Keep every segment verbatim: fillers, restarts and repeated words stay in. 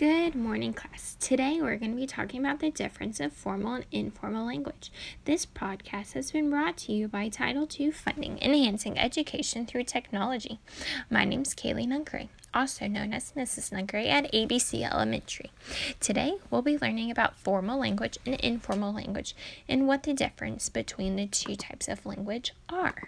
Good morning, class. Today we're going to be talking about the difference of formal and informal language. This podcast has been brought to you by Title two Funding, Enhancing Education Through Technology. My name is Kaylee Nungray, also known as Missus Nungray at A B C Elementary. Today we'll be learning about formal language and informal language and what the difference between the two types of language are.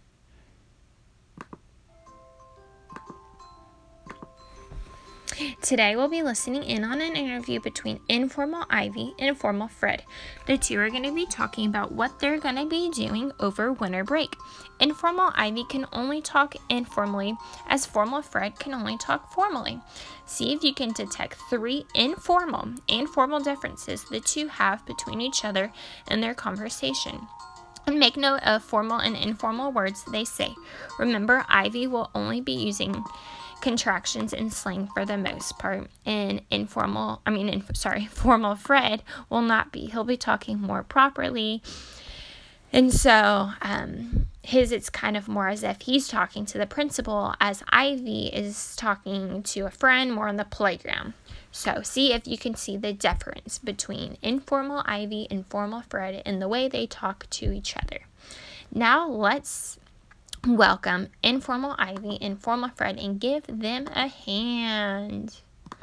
Today, we'll be listening in on an interview between informal Ivy and formal Fred. The two are going to be talking about what they're going to be doing over winter break. Informal Ivy can only talk informally, as formal Fred can only talk formally. See if you can detect three informal and formal differences the two have between each other in their conversation. And make note of formal and informal words they say. Remember, Ivy will only be using contractions and slang for the most part, and informal I mean in, sorry formal Fred will not be. He'll be talking more properly, and so um his it's kind of more as if he's talking to the principal, as Ivy is talking to a friend more on the playground. So see if you can see the difference between informal Ivy and formal Fred in the way they talk to each other. Now let's welcome informal Ivy and formal Fred and give them a hand.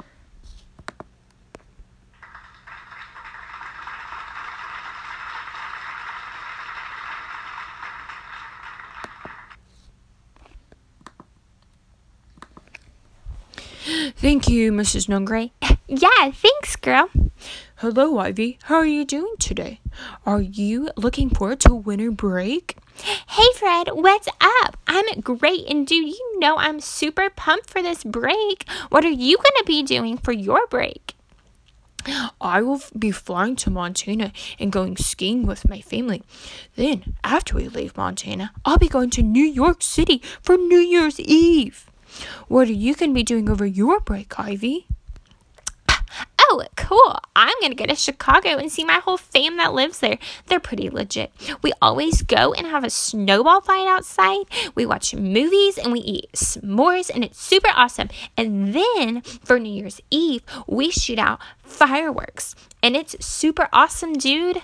Thank you, Missus Nungray. Yeah, thanks, girl. Hello, Ivy. How are you doing today? Are you looking forward to winter break? Hey, Fred, what's up? I'm great, and do you know I'm super pumped for this break? What are you going to be doing for your break? I will be flying to Montana and going skiing with my family. Then, after we leave Montana, I'll be going to New York City for New Year's Eve. What are you going to be doing over your break, Ivy? Oh, cool. I'm going to go to Chicago and see my whole fam that lives there. They're pretty legit. We always go and have a snowball fight outside. We watch movies and we eat s'mores, and it's super awesome. And then for New Year's Eve, we shoot out fireworks, and it's super awesome, dude.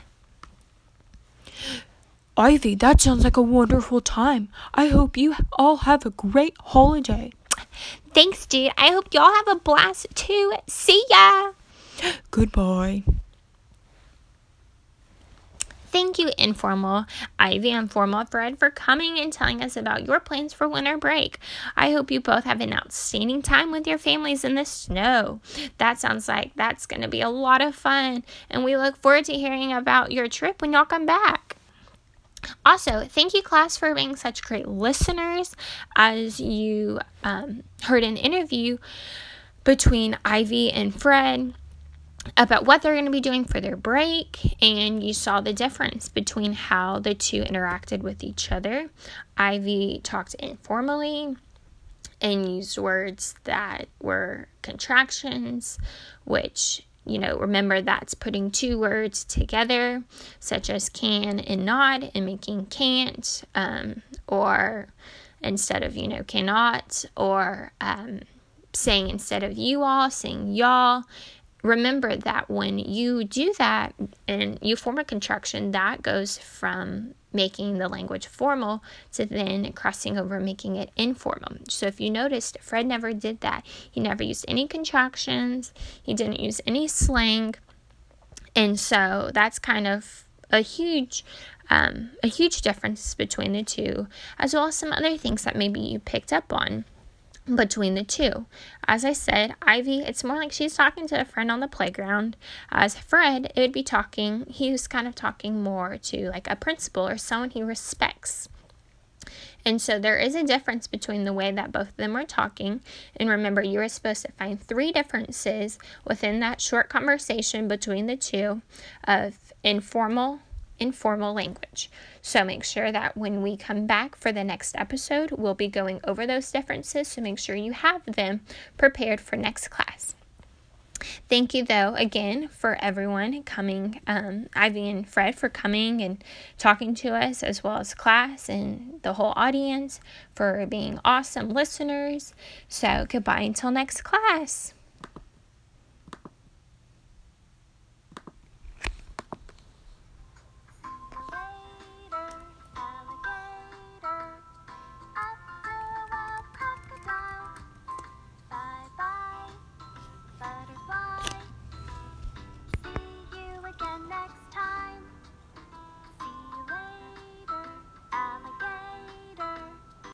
Ivy, that sounds like a wonderful time. I hope you all have a great holiday. Thanks, dude. I hope y'all have a blast too. See ya. Goodbye. Thank you, informal Ivy and formal Fred, for coming and telling us about your plans for winter break. I hope you both have an outstanding time with your families in the snow. That sounds like that's going to be a lot of fun, and we look forward to hearing about your trip when y'all come back. Also, thank you, class, for being such great listeners. As you um, heard an interview between Ivy and Fred about what they're going to be doing for their break, and you saw the difference between how the two interacted with each other. Ivy talked informally and used words that were contractions, which, you know, remember that's putting two words together, such as can and not, and making can't, um, or instead of, you know, cannot, or um, saying instead of you all, saying y'all. Remember that when you do that and you form a contraction, that goes from making the language formal to then crossing over, making it informal. So if you noticed, Fred never did that. He never used any contractions. He didn't use any slang. And so that's kind of a huge, um, a huge difference between the two, as well as some other things that maybe you picked up on between the two. As I said, Ivy, it's more like she's talking to a friend on the playground. As Fred, it would be talking, he was kind of talking more to like a principal or someone he respects. And so there is a difference between the way that both of them are talking. And remember, you were supposed to find three differences within that short conversation between the two of informal, informal language. So make sure that when we come back for the next episode, we'll be going over those differences. So make sure you have them prepared for next class. Thank you, though, again, for everyone coming, um, Ivy and Fred, for coming and talking to us, as well as class and the whole audience for being awesome listeners. So goodbye until next class.